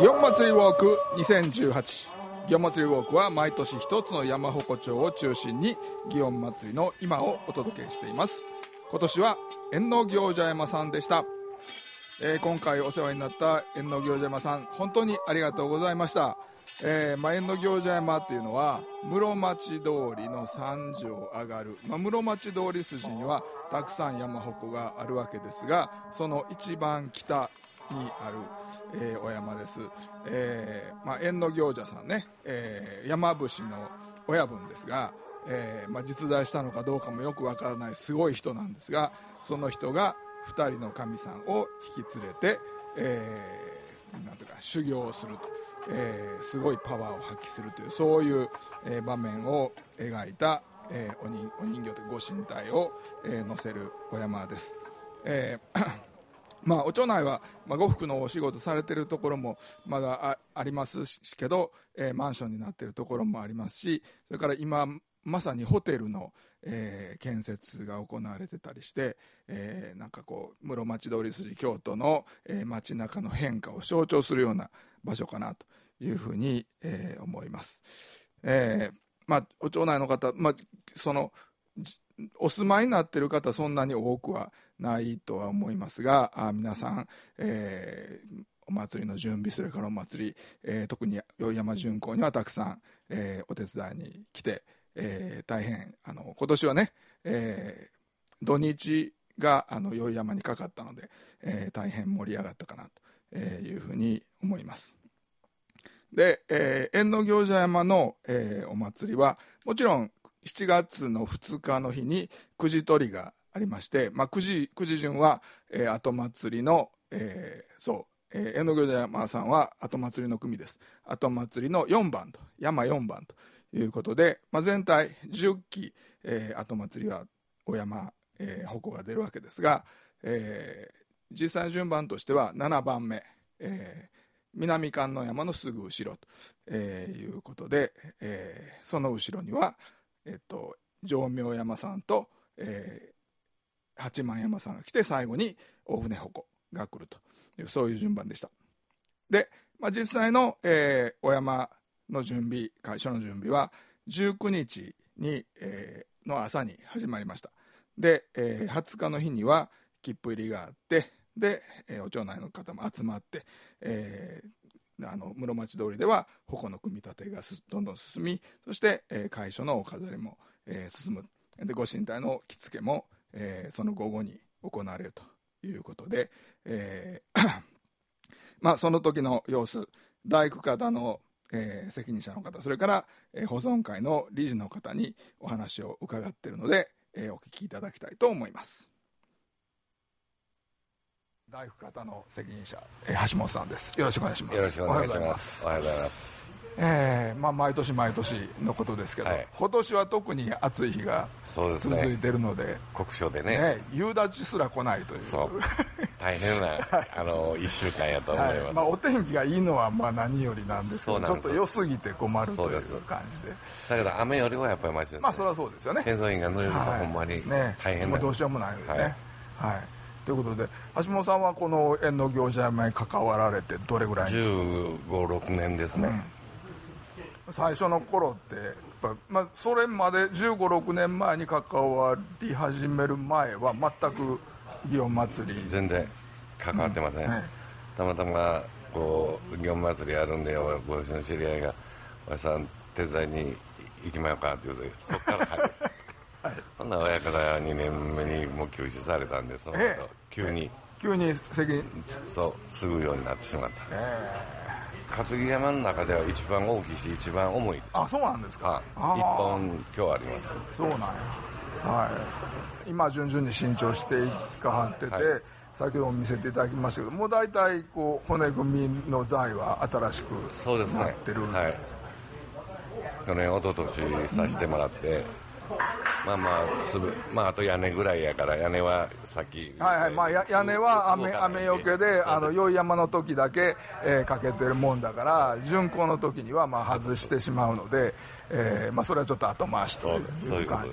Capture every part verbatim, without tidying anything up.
祇園祭ウォークにせんじゅうはち。祇園祭ウォークは毎年一つの山鉾町を中心に祇園祭の今をお届けしています。今年は縁の行者山さんでした。えー、今回お世話になった縁の行者山さん、本当にありがとうございました。えーまあ、縁の行者山っていうのは室町通りの山上上がる、まあ、室町通り筋にはたくさん山鉾があるわけですが、その一番北にある、えー、お山です。えーまあ、縁の行者さんね、えー、山伏の親分ですが、えーまあ、実在したのかどうかもよくわからないすごい人なんですが、その人がふたりの神さんを引き連れて、えー、なんていうか修行をすると、えー、すごいパワーを発揮するという、そういう、えー、場面を描いた、えー、お人、お人形というご神体を、えー、載せるお山です。えーまあ、お町内は、まあ、呉服のお仕事されているところもまだ あ, ありますけど、えー、マンションになっているところもありますし、それから今まさにホテルの、えー、建設が行われてたりして、えー、なんかこう室町通り筋京都の、えー、街中の変化を象徴するような場所かなというふうに、えー、思います。えーまあ、お町内の方、まあ、そのお住まいになっている方そんなに多くはないとは思いますが、あ皆さん、えー、お祭りの準備、それからお祭り、えー、特に宵山巡行にはたくさん、えー、お手伝いに来て、えー、大変あの今年はね、えー、土日があの宵山にかかったので、えー、大変盛り上がったかなというふうに思います。で、えー、縁の行者山の、えー、お祭りはもちろんしちがつのふつかの日にくじ取りがありまして、まあ、くじ、くじ順は、えー、後祭りの、えー、そう、えー、縁の行者山さんは後祭りの組です。後祭りのよんばんと、山よんばんということで、まあ、全体じゅっき、えー、後祭りはお山、えー、鉾が出るわけですが、えー、実際の順番としてはななばんめ、えー、南観音山のすぐ後ろと、えー、いうことで、えー、その後ろにはえっと、浄明山さんと、えー、八幡山さんが来て、最後に大船鉾が来るという、そういう順番でした。で、まあ、実際の、えー、お山の準備、会所の準備はじゅうくにちに、えー、の朝に始まりました。で、えー、はつかの日には切符入りがあって、で、えー、お町内の方も集まって、えーあの室町通りでは鉾の組み立てがどんどん進み、そして、えー、会所のお飾りも、えー、進む。でご神体の着付けも、えー、その午後に行われるということで、えーまあ、その時の様子、大工方の、えー、責任者の方、それから、えー、保存会の理事の方にお話を伺っているので、えー、お聞きいただきたいと思います。大工方の責任者、えー、橋本さんです。よろしくお願いします。 よろしくお願いします。おはようございます。 えーまあ、毎年毎年のことですけど、はい、今年は特に暑い日が続いているので、 酷暑でね、 ね、夕立すら来ないという、 そう大変なあのいっしゅうかんやと思います。はい、 まあ、お天気がいいのはまあ何よりなんですけど、ちょっと良すぎて困るという感じで。 だけど雨よりはやっぱりマシです、ね。 まあそれはそうですよね。 建造員が濡れるとほんまに大変な、 ね、もうどうしようもないのでね。はい、はいということで、橋本さんはこの縁の行者山に関わられてどれぐらい？ じゅうご、ろくねんですね。 うん、最初の頃ってやっぱ、まあ、それまでじゅうご、ろくねんまえに関わり始める前は全く祇園祭り全然関わってません。うんね、たまたまこう祇園祭りあるんで、ご一緒の知り合いが「おやさん手伝いに行きまようか」って言うと、そっから入る。はい、そんな親からにねんめにもう休止されたんで、その後急に急に責任そう継ぐようになってしまった。えー、担ぎ山の中では一番大きいし一番重いです。 あ、そうなんですか。 いっぽん今日あります。 そうなんや。はい、今順々に新調していかはってて、はい、先ほども見せていただきましたけど、もう大体こう骨組みの材は新しくなってる。 そうですね。はい、去年一昨年させてもらって、うんまあまあすぐ、まああと屋根ぐらいやから、屋根はさっきはいはい、まあ屋根は雨雨よけで、あの宵山の時だけ、えー、かけてるもんだから、巡行の時にはまあ外してしまうので、えー、まあそれはちょっと後回しという感じで、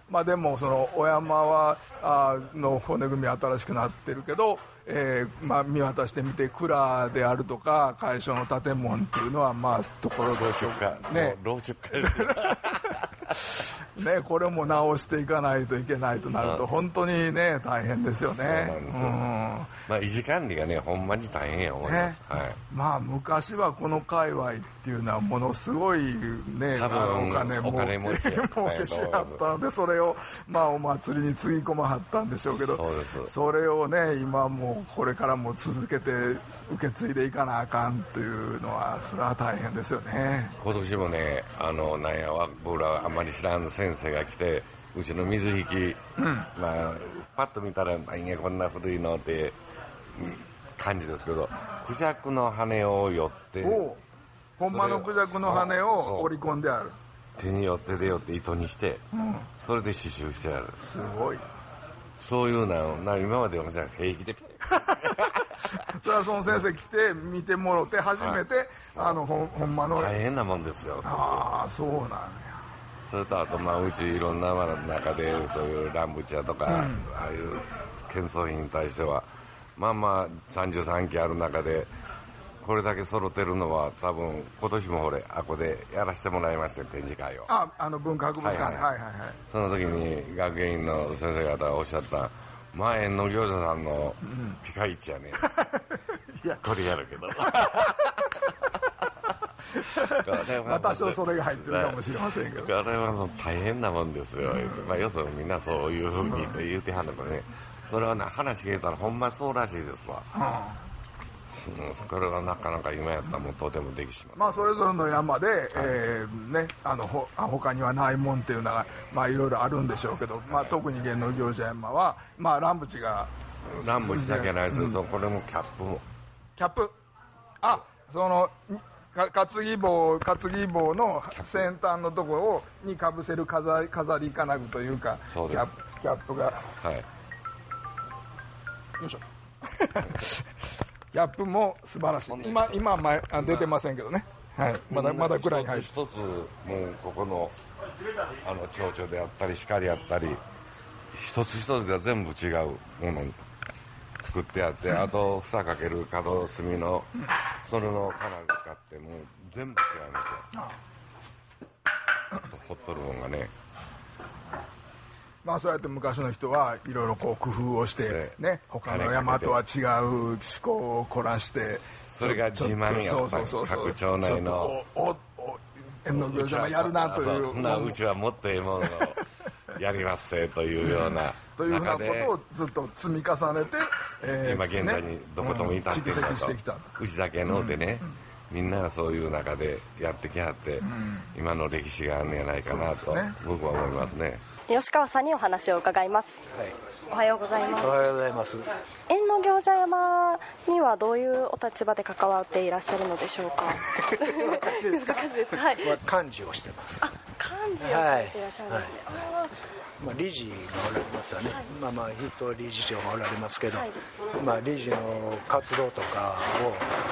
まあ、でもそのお山はあの骨組み新しくなってるけど、えーまあ、見渡してみて蔵であるとか会所の建物っていうのはまあところどころね老朽化ですよね、これも直していかないといけないとなると本当にね大変ですよね。 そうなんですよ、うん、まあ、維持管理がねほんまに大変や思います、ね、はい、まあ昔はこの界隈っていうのはものすごいね多分お金も儲けしあったのでそれをまあお祭りにつぎ込まはったんでしょうけど、 そうです、 それをね今もこれからも続けて受け継いでいかなあかんというのはそれは大変ですよね。 今年もねあのなんや僕らあんまり知らん先生が来てうちの水引き、うん、まあパッと見たら何やこんな古いのって感じですけどクジャクの羽を寄ってほんまのクジャクの羽を織り込んである手に寄ってで寄って糸にして、うん、それで刺繍してある。 すごい。 そういうのな今までは平気でそれはその先生来て見てもろって初めて、はい、あの ほ, ほんまの大変なもんですよ。 ああそうなんや。 それとあとまあうちいろんなものの中でそういうランブチャとか、うん、ああいう建装品に対してはまあまあさんじゅうさんきある中でこれだけ揃ってるのは多分今年もほれあこでやらせてもらいました展示会を。 ああの文化博物館、はいはいはいはい、 その時に学芸員の先生方がおっしゃった前の業者さんのピカイチやね、うん、いやこれやるけどまあ多少それが入ってるかもしれませんけどあれはもう大変なもんですよ、うん、まあ、よそみんなそういうふうにと言うてはんのかね、それはね話聞いたらほんまそうらしいですわ、うんうん、これはなかなか今やったらもうとてもできします、 まあ、それぞれの山で、はい、えーね、あのほ他にはないもんっていうのがまあいろいろあるんでしょうけど、まあ、特に芸能行者山は、まあ、ランブチがランブチだけないですけど、うん、これもキャップもキャップあその担ぎ棒担ぎ棒の先端のところをにかぶせる飾り飾り金具というかキャップ、キャップが、はい、よいしょキャップも素晴らしい。今今前出てませんけどね、はい、まだまだくらいに入って一つもうここのあの蝶々であったり光あったり一つ一つが全部違うもの作ってあって、うん、あと房かける角隅の、うん、それの金具使ってもう全部違いますよ。あとほっとるもんがね、 まあそうやって昔の人はいろいろこう工夫をしてね、他の山とは違う思考を凝らしてそれが自慢やっぱり各町内の縁の行者もやるなという、 そんなうちはもっとええものをやりますせというようなというふうなことをずっと積み重ねて、 えー、今現在にどこともいたってるんだと、うちだけのでね、みんながそういう中でやってきはって、今の歴史があるんじゃないかなと僕は思いますね。 吉川さんにお話を伺います、はい、おはようございます。 おはようございます。 縁の行者山にはどういうお立場で関わっていらっしゃるのでしょうか。難しいです。難しいです。はい。 幹事をしてます。 あ、幹事をされていらっしゃるんですね。はいはい、 まあ、理事がおられますよね、はい、まあまあ筆頭理事長がおられますけど、はい、まあ理事の活動とかを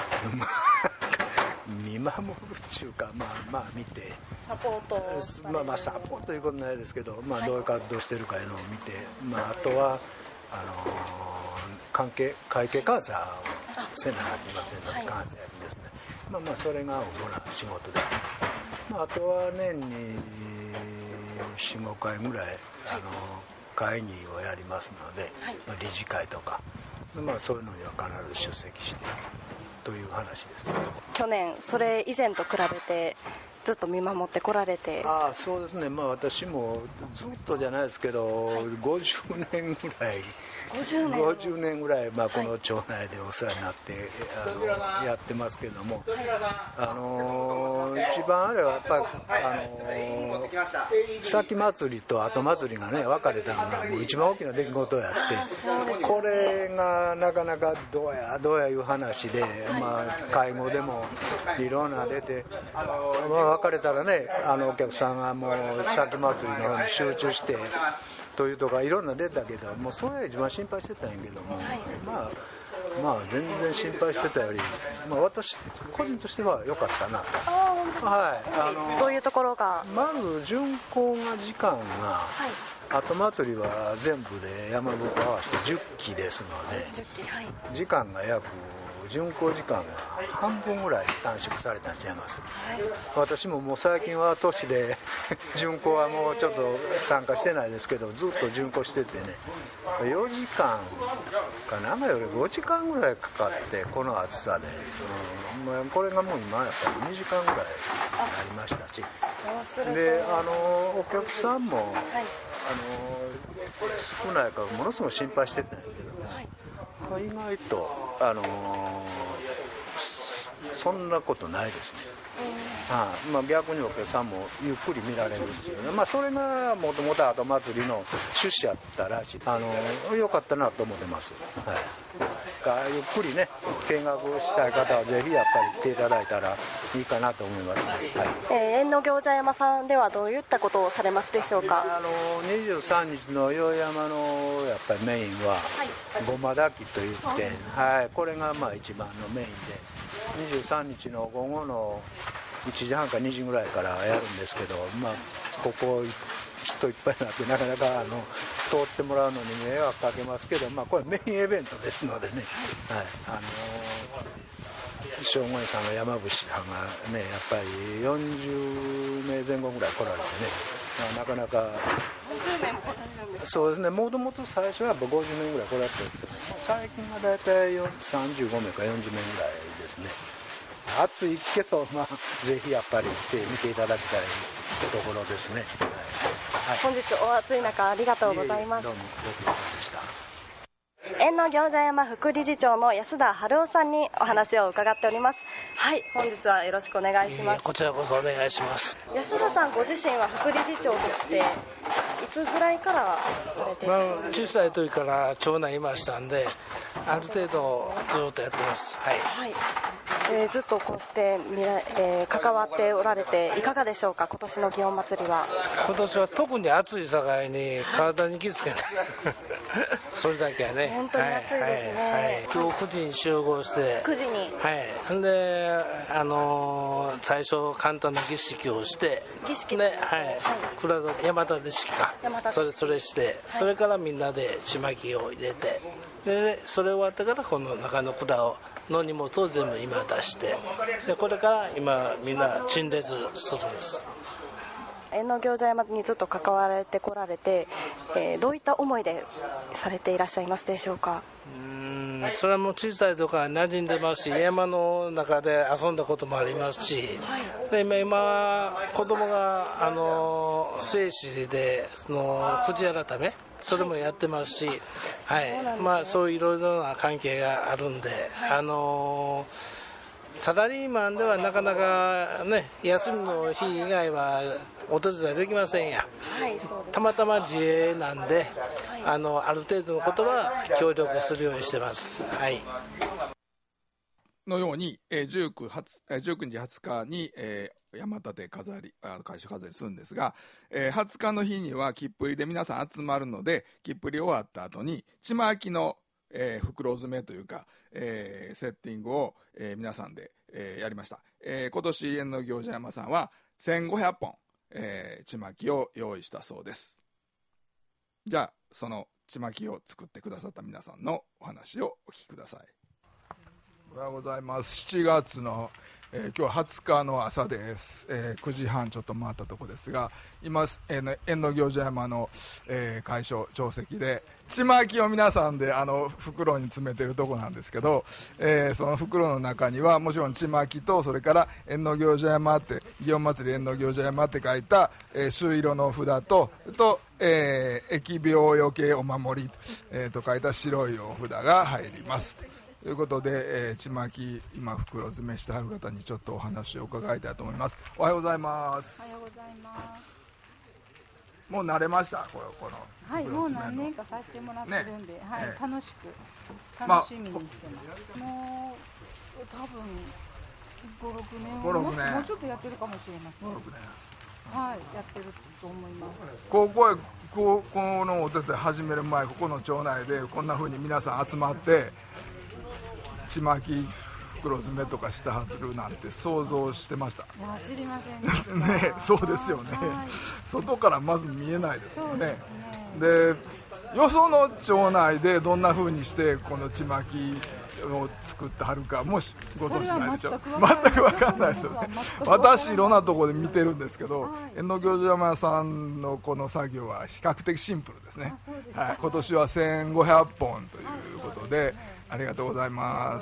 見守るっていうか、まあまあ見てサポートまあまあサポートということないですけど、まあどういう活動してるかいうのを見て、まああとはあの関係会計監査をせなありませんので監査やるんですね。まあまあそれが主な仕事ですね。まああとは年によん、ごかいぐらいあの会議をやりますので、まあ、理事会とか、まあそういうのには必ず出席してという話ですね。 去年それ以前と比べてずっと見守ってこられて。 ああそうですね、まあ私もずっとじゃないですけど、はい、ごじゅうねんぐらいごじゅうねんごじゅうねんぐらい、まあ、この町内でお世話になって、はい、あのやってますけども、あのー、一番あれはやっぱり、あのー、先祭りと後祭りがね分かれたのがもう一番大きな出来事やって、これがなかなかどうやどうやいう話で、まあ、会合でもいろんな出て、まあ、別れたらね、あのお客さんがもう先祭りの方に集中してというとかいろんな出たけど、もうそれ一番心配してたんやけども、はい、まあまあ全然心配してたより、まあ、私個人としては良かったなと。 あ本当に、 はい、あのどういうところが。 まず巡行が時間が、はい、 後祭りは全部で山鉾合わせてじゅっきですので、 じゅっき、はい、 時間が約巡行時間が半分ぐらい短縮されたんちゃいます、はい、私ももう最近は年で巡行はもうちょっと参加してないですけど、ずっと巡行しててね、よじかんか長いよりごじかんぐらいかかって、この暑さで、うん、これがもう今やっぱりにじかんぐらいになりましたし、 そうするとであのお客さんも、はい、あの少ないからものすごい心配してたんやけど、はい、意外と、あのー、そんなことないですね、はあまあ、逆にお客さんもゆっくり見られるんですよね、まあ、それがもともと後祭りの趣旨やったらしい、あのー、よかったなと思ってます、はい、ゆっくりね見学したい方はぜひやっぱり来ていただいたらいいかなと思います、ね、はい。 えー、縁の行者山さんではどういったことをされますでしょうか。 あのにじゅうさんにちの宵山のやっぱりメインは、はい、ごま炊きといって、はい、これがまあ一番のメインで、にじゅうさんにちの午後のいちじはんかにじぐらいからやるんですけど、まあ、ここ人いっぱいになってなかなかあの通ってもらうのに迷惑かけますけど、まあ、これメインイベントですのでね、はい、あのー、正吾さんが山伏さんがねやっぱりよんじゅうめいぜん後ぐらい来られてね、まあ、なかなかよんじゅうめいも来られるんですか。そうですね、もともと最初はやっぱごじゅうめいぐらい来られてたんですけど、最近はだいたいさんじゅうごめいかよんじゅうめいぐらいですね。暑いけど、まあ、ぜひやっぱり来て見ていただきたいところですね、はい、 本日お暑い中ありがとうございます。 どうもご苦労様でした。 縁の行者山副理事長の安田春夫さんにお話を伺っております。はい、本日はよろしくお願いします。 こちらこそお願いします。 安田さんご自身は副理事長としていつぐらいからされていらっしゃるんですか。 まあ、小さい時から長男いましたんで、ある程度ずっとやってます。はい、 はい、えー、ずっとこうしてみら、えー、関わっておられていかがでしょうか。今年の祇園祭りは。 今年は特に暑い境に体に気付けないそれだけはね、 本当に暑いですね、 はいはいはい、今日くじに集合してくじに、 はい、で、あのー、最初簡単な儀式をして儀式で、はいはい、倉田山田で式かそれそれして、はい、それからみんなでちまきを入れて、でそれ終わってからこの中の管をの荷物を全部今出して、でこれから今みんな陳列するんです。 縁の行者山にずっと関わられてこられて、えー、どういった思いでされていらっしゃいますでしょうか。 うーん、それはもう小さいとか馴染んでますし、山の中で遊んだこともありますし、で今今子供があの聖子でそのくじ改めそれもやってますし、はい、はい、まあそういういろいろな関係があるんで、はい、あのサラリーマンではなかなかね休みの日以外はお手伝いできませんや、はい、そうです。たまたま自営なんで、はい、あのある程度のことは協力するようにしてます、はい、 のように、えー、じゅうくにちはつかに、えー、山立て飾り会所飾りするんですが、えー、はつかの日には切符入りで皆さん集まるので、切符入り終わった後にちまきのえー、袋詰めというか、えー、セッティングを、えー、皆さんで、えー、やりました。えー、今年縁の行者山さんはせんごひゃっぽん、えー、ちまきを用意したそうです。じゃあそのちまきを作ってくださった皆さんのお話をお聞きください。おはようございます。しちがつの、えー、今日ははつかの朝です、えー、くじはんちょっと回ったとこですが、今縁の行者山の、えー、会所定石でちまきを皆さんであの袋に詰めてるとこなんですけど、えー、その袋の中にはもちろんちまきと、それから縁の行者山って祇園祭縁の行者山って書いた、えー、朱色の札とと、えー、疫病よけお守り、えー、と書いた白いお札が入りますということで、えー、ちまき今袋詰めしてある方にちょっとお話を伺いたいと思います。おはようございます。 おはようございます。 もう慣れましたこのこのはい、もう何年かさせてもらってるんで、ね、はい、 ね、 楽しく楽しみにしてます、まあ、もう多分ごろくねんごろくねんもうちょっとやってるかもしれません。ごろくねん、はい、やってると思います。 高校へ高校のお手伝い始める前、ここの町内でこんな風に皆さん集まってちまき袋詰めとかしてはるなんて想像してました？いや、知りませんでしたね、そうですよね、 はい、 外からまず見えないですよね。 そうですね、 でよその町内でどんな風にしてこのちまきを作ってはるかもしご存知ないでしょ。全く分かんないですよね。私いろんなところで見てるんですけど、遠野行者山屋さんのこの作業は比較的シンプルですね。はい、今年はせんごひゃっぽんということでありがとうございます。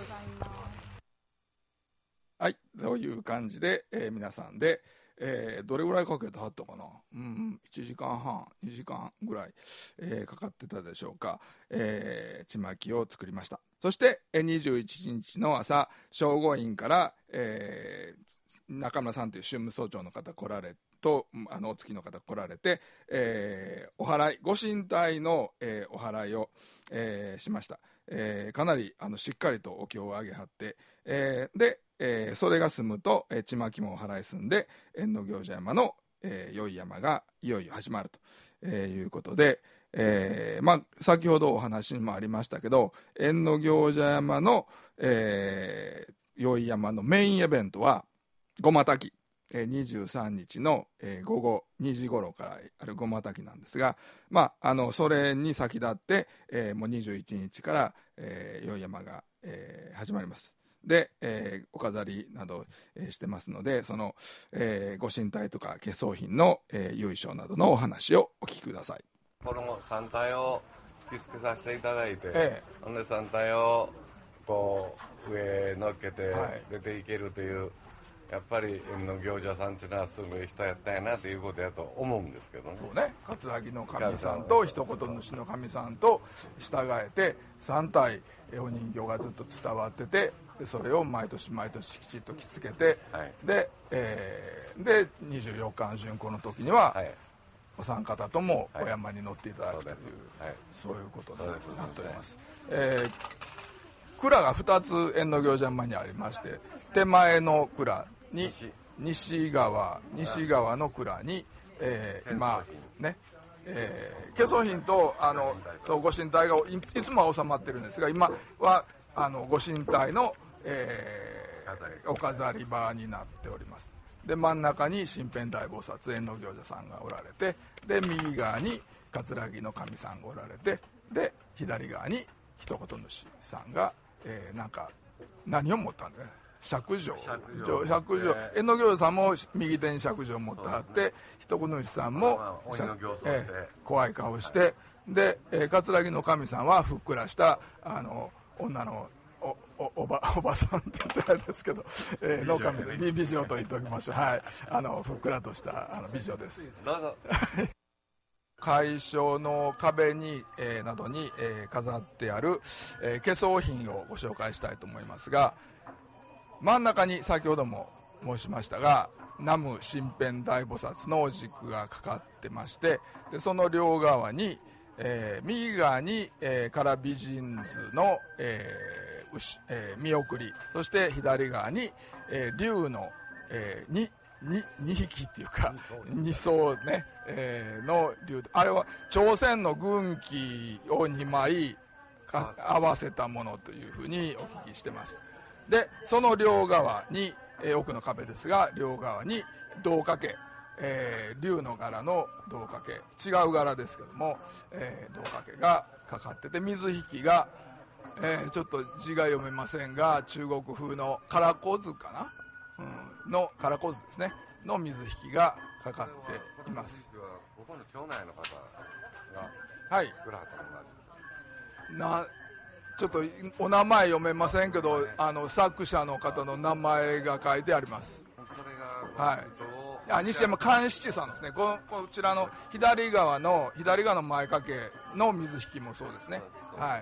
はい、という感じで、えー、皆さんで、えー、どれぐらいかけてはったかな、うん、いちじかんはんにじかんぐらい、えー、かかってたでしょうか、えー、ちまきを作りました。そしてにじゅういちにちの朝、正午院から、えー、中村さんという宗務総長の方来られとあのお付きの方来られて、えー、お祓いご神体の、えー、お祓いを、えー、しました。えー、かなりあのしっかりとお経をあげはって、えー、でえー、それが済むと、えー、ちまきもお祓い済んで遠野行者山の、えー、宵山がいよいよ始まると、えー、いうことで、えーまあ、先ほどお話にもありましたけど遠野行者山の、えー、宵山のメインイベントはごまたき、えー、にじゅうさんにちの、えー、午後にじ頃からあるごまたきなんですが、まあ、あのそれに先立って、えー、もうにじゅういちにちから、えー、宵山が、えー、始まります。で、えー、お飾りなど、えー、してますのでその、えー、ご神体とか化粧品の、えー、由緒などのお話をお聞きください。 この山体を引き付けさせていただいて、 えほんで山体をこう上乗っけて出ていけるという、はい、やっぱり遠野行者さんっていうのはすごい人やったんやなということやと思うんですけどね。 そうね、葛城の神さんと一言主の神さんと従えてさん体お人形がずっと伝わってて、でそれを毎年毎年きちっと着付けて、はい、で、えー、でにじゅうよっかの巡行の時には、はい、お三方ともお山に乗っていただくという、はい、そういうことになっております。えー、蔵がふたつ遠野行者山にありまして、手前の蔵に 西, 西側西側の蔵に、えー、今ね、えー、化粧品とあのそうご神体が い, いつもは収まってるんですが、今はあのご神体の、えー、お飾り場になっております。で真ん中に身辺大菩薩遠野行者さんがおられて、で右側に葛城の神さんがおられて、で左側に一言主さんが、えー、なんか何を持ったんだよね、釈上釈上遠野行者さんも右手に釈上を持ってあって、一言主さんも、えー、怖い顔して、で、えー、葛城の神さんはふっくらしたあの女の お, お, お, ばおばさんって言ったらあれですけど、えー、の神美, 美女と言っておきましょう。はい、あのふっくらとしたあの美女です。 どうぞ。 会所の壁に、えー、などに、えー、飾ってある、えー、化粧品をご紹介したいと思いますが、真ん中に先ほども申しましたが南無身辺大菩薩のお軸がかかってまして、でその両側に、えー、右側に、えー、唐美人図の、えー牛えー、見送り、そして左側に、えー、竜の、えー、にににひきっていうかに層ね、えー、の竜、あれは朝鮮の軍旗をにまいか合わせたものというふうにお聞きしてます。でその両側に、えー、奥の壁ですが両側に胴掛け、えー、竜の柄の胴掛け、違う柄ですけども、えー、胴掛けがかかってて、水引きが、えー、ちょっと字が読めませんが中国風の唐子図かな、うん、の唐子図ですねの水引きがかかっています。 ここの町内の方が作らはったものなちょっとお名前読めませんけど、あの作者の方の名前が書いてあります。はい、あ西山寛七さんですね。 こ, こちらの左側の左側の前掛けの水引きもそうですね。はい、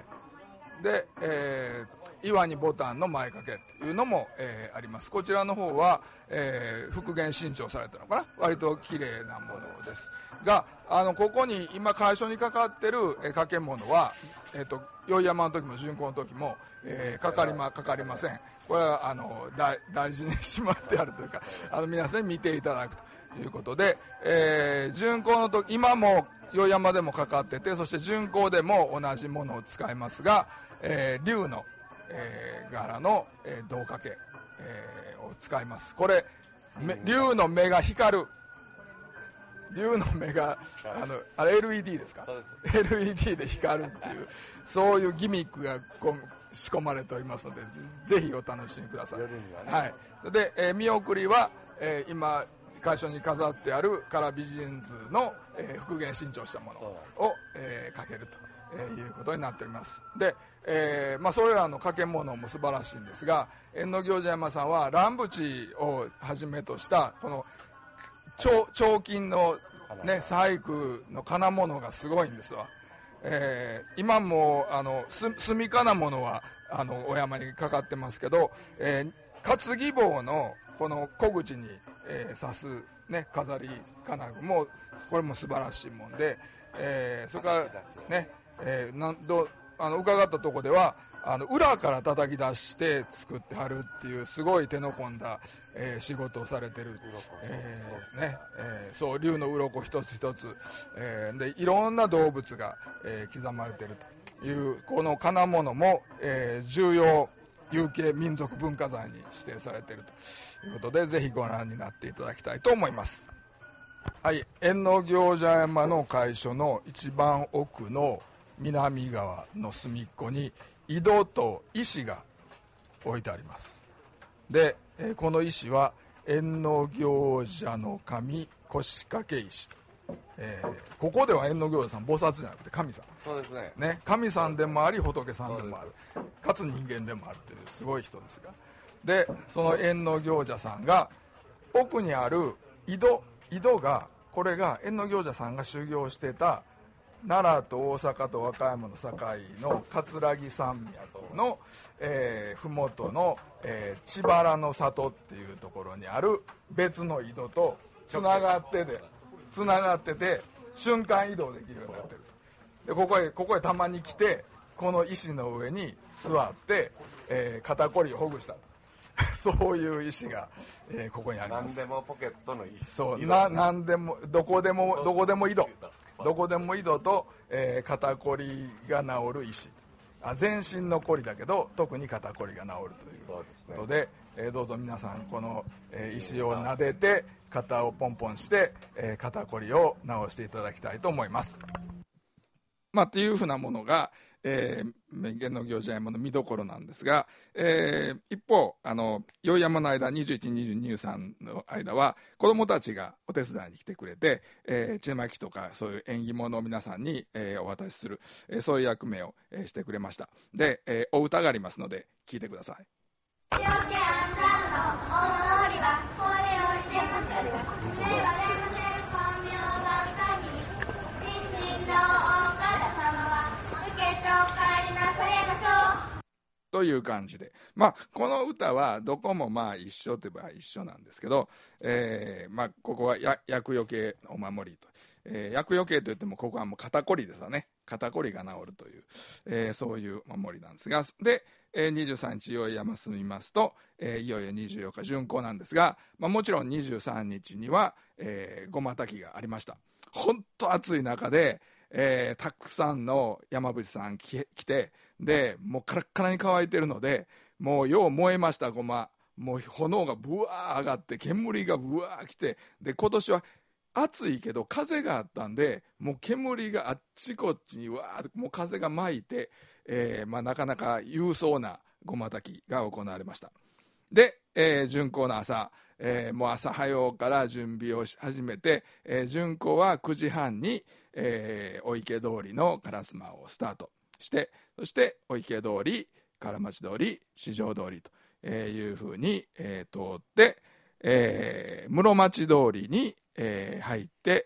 で、えー、岩にボタンの前掛けっていうのも、えー、あります。こちらの方は、えー、復元新調されたのかな、割と綺麗なものですが、あのここに今会所にかかってる、えー、掛け物は、えー、と宵山の時も巡行の時も、えー、かかりまかかりません。これはあの 大, 大事にしまってあるというか、あの皆さんに見ていただくということで、えー、巡行の時今も宵山でもかかってて、そして巡行でも同じものを使いますが、えー、竜の、えー、柄の、えー、胴掛け、えー、を使います。これ竜の目が光る竜の目があのあれ エルイーディー ですか？です エルイーディー で光るっていうそういうギミックがこう仕込まれておりますので、ぜひお楽しみください。夜にはね、はい、で、えー、見送りは、えー、今会所に飾ってあるカラビジンズの、えー、復元新調したものを、えー、かけると、えー、いうことになっております。で、えーまあ、それらの掛け物も素晴らしいんですが、円の行者山さんは乱淵をはじめとしたこの彫金の、ね、細工の金物がすごいんですわ。えー、今もあの墨金物はあのお山にかかってますけど、えー、担ぎ棒のこの小口に、えー、刺す、ね、飾り金具もこれも素晴らしいもんで、えー、それからね、えー、なんどあの伺ったところではあの裏から叩き出して作ってはるっていうすごい手の込んだ、えー、仕事をされてる、えーねえー、そう竜の鱗一つ一つ、えー、でいろんな動物が、えー、刻まれてるというこの金物も、えー、重要有形民族文化財に指定されているということで、ぜひご覧になっていただきたいと思います。はい、円の行者山の会所の一番奥の南側の隅っこに井戸と石が置いてあります。で、えー、この石は円の行者の神腰掛石、えー、ここでは円の行者さん菩薩じゃなくて神さん、 そうですね、 ね、神さんでもあり仏さんでもある、かつ人間でもあるというすごい人ですが、でその円の行者さんが奥にある井戸井戸がこれが円の行者さんが修行してた奈良と大阪と和歌山の境の葛城山脈の、えー、麓の、えー、千原の里っていうところにある別の井戸とつながっててつながってて瞬間移動できるようになってる。でここへここへたまに来てこの石の上に座って、えー、肩こりをほぐしたそういう石が、えー、ここにあります。 何でもポケットの石。 そうな何でもどこでもどこでも井戸どこでも井戸と、えー、肩こりが治る石、あ全身のこりだけど特に肩こりが治るということで、えー、どうぞ皆さんこの、えー、石を撫でて肩をポンポンして、えー、肩こりを治していただきたいと思います。まあっていうふうなものが、えー、円の行者山の見どころなんですが、えー、一方あの宵山の間にじゅういち、にじゅうに、にじゅうさんの間は子どもたちがお手伝いに来てくれて、えー、ちまきとかそういう縁起物を皆さんに、えー、お渡しする、えー、そういう役目を、えー、してくれました。で、えー、お歌がありますので聞いてください。という感じで、まあ、この歌はどこもまあ一緒といえば一緒なんですけど、えーまあ、ここはや厄除けお守りと、えー、厄除けといってもここはもう肩こりですよね。肩こりが治るという、えー、そういう守りなんですが、で、えー、にじゅうさんにち宵山進みますと、えー、いよいよにじゅうよっか巡行なんですが、まあ、もちろんにじゅうさんにちには、えー、ごまたきがありました。本当暑い中で、えー、たくさんの山伏さん来て、でもうカラッカラに乾いてるのでもうよう燃えました。ごまもう炎がブワー上がって煙がブワー来て、で今年は暑いけど風があったんでもう煙があっちこっちにわーっともう風が巻いて、えーまあ、なかなか勇壮なごまたきが行われました。で、えー、巡行の朝、えー、もう朝早うから準備をし始めて、えー、巡行はくじはんに、えー、お池通りの烏丸をスタートして、そしてお池通り、唐町通り、四条通りというふうに、えー、通って、えー、室町通りに、えー、入って、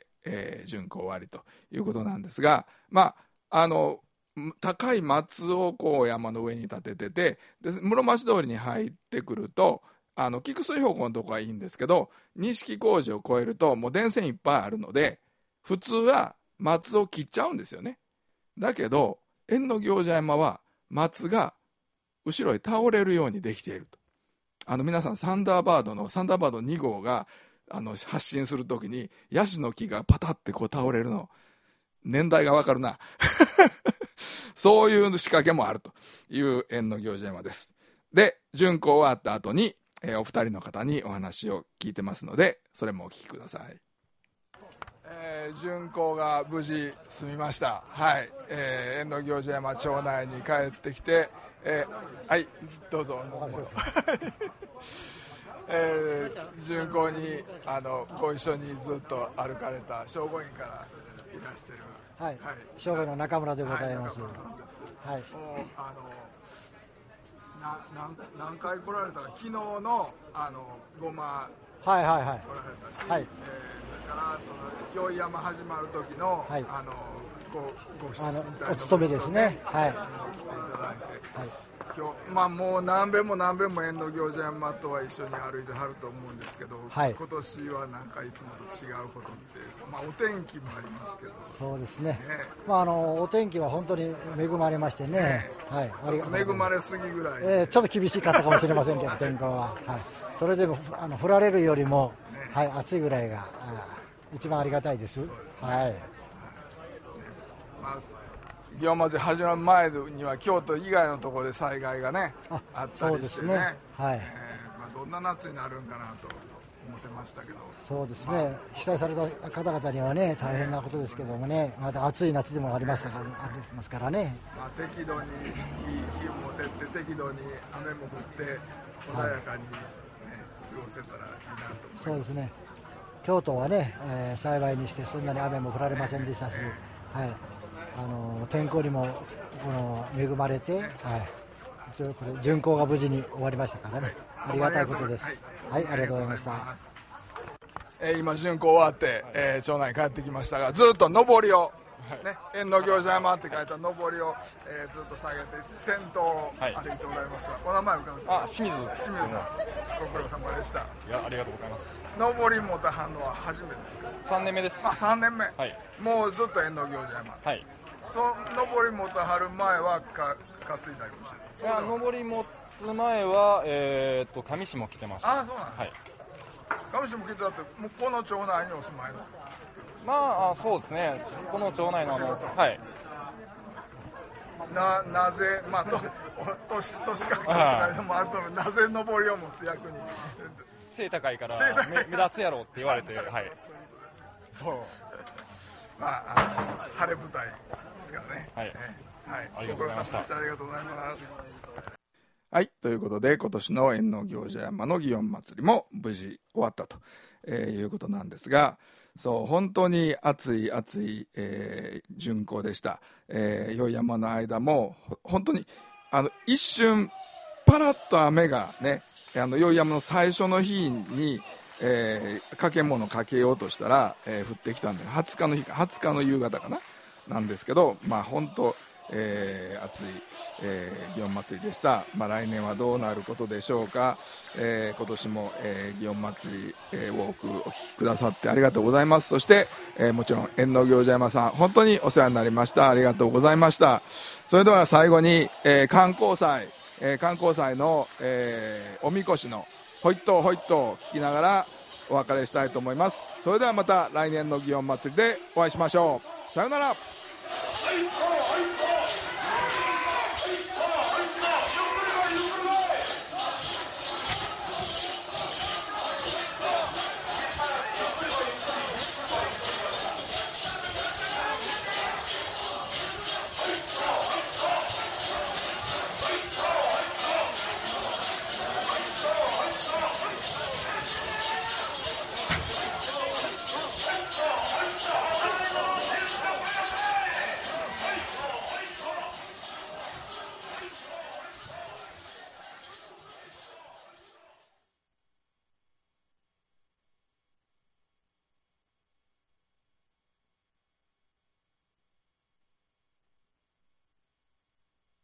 えー、巡行終わりということなんですが、まああの高い松をこう山の上に立ててて、で室町通りに入ってくるとあの菊水標高のとこはいいんですけど、錦小路を越えるともう電線いっぱいあるので普通は松を切っちゃうんですよね。だけど円の行者山は松が後ろへ倒れるようにできていると。あの皆さんサンダーバードのサンダーバードに号があの発進するときにヤシの木がパタッてこう倒れるの、年代がわかるなそういう仕掛けもあるという円の行者山です。で巡行終わった後に、えー、お二人の方にお話を聞いてますのでそれもお聞きください。ええー、巡行が無事済みました。はい、えー、遠野行者山町内に帰ってきて、えー、はいどうぞえー、巡行にあのご一緒にずっと歩かれた聖護院からいらしてる、 はい、聖護院の中村でございます。はい、 はい、もうあのな何何回来られたか、昨日のあのごまはいはいはい来られたし、はい、えー、だからその宵山始まる時の、はい、あのごごあのお勤めですね。はい。来ていただいて、はい、今日まあもう何遍も何遍も遠野行者山とは一緒に歩いてはると思うんですけど、はい、今年はなんかいつもと違うことって、まあお天気もありますけど。 そうですね。ね、まああのお天気は本当に恵まれましてね。ね、はい。 ありがとう。恵まれすぎぐらい、 えー。ちょっと厳しかったかもしれませんけど天候は。はい。それでもあの降られるよりも、ね、はい、暑いぐらいが一番ありがたいです。そうですね、はい。ね、 まあ祇園祭始まる前には京都以外のところで災害がね あ, あったりしてね、ね、はい、えーまあ、どんな夏になるんかなと思ってましたけど、 そうですね、まあ、被災された方々にはね大変なことですけどもね、まだ暑い夏でもありますから、ありますからね、 まあ、適度に火も照って適度に雨も降って穏やかに、ね、はい、過ごせたらいいなと思います。 そうですね、京都はね、えー、幸いにしてそんなに雨も降られませんでしたし、えーはい、あの天候にもこの恵まれて、はい、一応これ巡行が無事に終わりましたからね、はい、ありがたいことです。はい、はい、ありがとうございました。 えー、今巡行終わって、えー、町内に帰ってきましたが、ずっと上りを、ね、遠野行者山って書いた上りを、えー、ずっと下げて先頭を歩いておられました。はい、お名前伺って。 あ、清水。 清水さん、ご苦労様でした。いや、ありがとうございます。 上り持たはんのは初めてですか。 さんねんめです。 あ、さんねんめ。 はい。 もうずっと遠野行者山。はい。そ上り持たはる前はか担いだりもしてた。 いや、上り持つ前はえー、っと上市も来てました。 あ、そうなんです。はい。上市も来てたって、もうこの町内にお住まいの。 まあ、そうですね。この町内のあの、はい。 ななぜ、まあ、と年年かけないのもあると思う、なぜ上りを持つ役に。 背高いから目目立つやろって言われて、はい。 そう。まあ、あの晴れ舞台ですからね。はい。はい。 ありがとうございました。 ありがとうございます。はい、ということで今年の遠野行者山の祇園祭も無事終わったと、えー、いうことなんですが、そう本当に暑い暑い、えー、巡行でした。えー、宵山の間も本当にあの一瞬パラッと雨がね、あの宵山の最初の日に、えー、かけ物かけようとしたら、えー、降ってきたんではつかの日かはつかの夕方かななんですけど、まあ本当えー、暑い、えー、祇園祭でした。まあ、来年はどうなることでしょうか。えー、今年も、えー、祇園祭り、えー、多くお聞きくださってありがとうございます。そして、えー、もちろん遠野行者山さん本当にお世話になりました。ありがとうございました。それでは最後に、えー、観光祭、えー、観光祭の、えー、おみこしのほいっとほいっとを聞きながらお別れしたいと思います。それではまた来年の祇園祭でお会いしましょう。さようなら。はい、